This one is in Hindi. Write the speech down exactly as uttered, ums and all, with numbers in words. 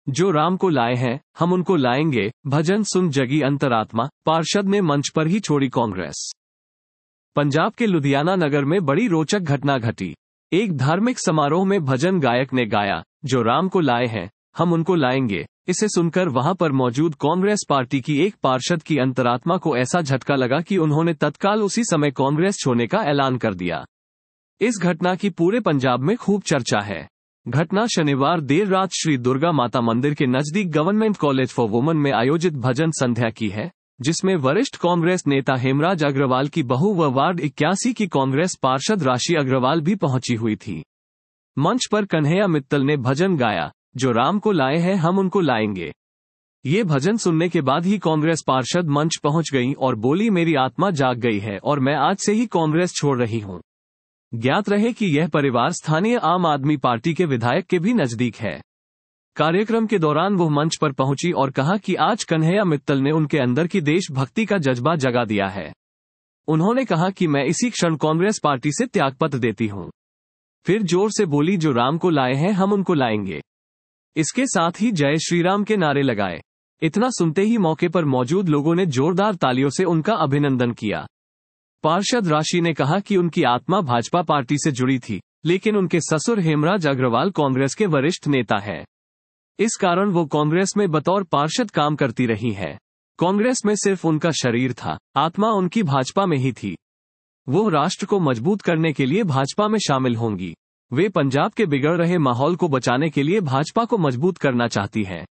जो राम को लाए हैं हम उनको लाएंगे, भजन सुन जगी अंतरात्मा, पार्षद ने मंच पर ही छोड़ी कांग्रेस। पंजाब के लुधियाना नगर में बड़ी रोचक घटना घटी। एक धार्मिक समारोह में भजन गायक ने गाया, जो राम को लाए हैं हम उनको लाएंगे। इसे सुनकर वहां पर मौजूद कांग्रेस पार्टी की एक पार्षद की अंतरात्मा को ऐसा झटका लगा कि उन्होंने तत्काल उसी समय कांग्रेस छोड़ने का ऐलान कर दिया। इस घटना की पूरे पंजाब में खूब चर्चा है। घटना शनिवार देर रात श्री दुर्गा माता मंदिर के नजदीक गवर्नमेंट कॉलेज फॉर वुमेन में आयोजित भजन संध्या की है, जिसमें वरिष्ठ कांग्रेस नेता हेमराज अग्रवाल की बहू व वार्ड इक्यासी की कांग्रेस पार्षद राशि अग्रवाल भी पहुंची हुई थी। मंच पर कन्हैया मित्तल ने भजन गाया, जो राम को लाए हैं हम उनको लाएंगे। ये भजन सुनने के बाद ही कांग्रेस पार्षद मंच पहुंच गईं और बोली, मेरी आत्मा जाग गई है और मैं आज से ही कांग्रेस छोड़ रही हूं। ज्ञात रहे कि यह परिवार स्थानीय आम आदमी पार्टी के विधायक के भी नजदीक है। कार्यक्रम के दौरान वो मंच पर पहुंची और कहा कि आज कन्हैया मित्तल ने उनके अंदर की देशभक्ति का जज्बा जगा दिया है। उन्होंने कहा कि मैं इसी क्षण कांग्रेस पार्टी से त्यागपत्र देती हूं। फिर जोर से बोली, जो राम को लाए हैं हम उनको लाएंगे। इसके साथ ही जय श्री राम के नारे लगाए। इतना सुनते ही मौके पर मौजूद लोगों ने जोरदार तालियों से उनका अभिनंदन किया। पार्षद राशि ने कहा कि उनकी आत्मा भाजपा पार्टी से जुड़ी थी, लेकिन उनके ससुर हेमराज अग्रवाल कांग्रेस के वरिष्ठ नेता हैं। इस कारण वो कांग्रेस में बतौर पार्षद काम करती रही हैं। कांग्रेस में सिर्फ उनका शरीर था, आत्मा उनकी भाजपा में ही थी। वो राष्ट्र को मजबूत करने के लिए भाजपा में शामिल होंगी। वे पंजाब के बिगड़ रहे माहौल को बचाने के लिए भाजपा को मजबूत करना चाहती हैं।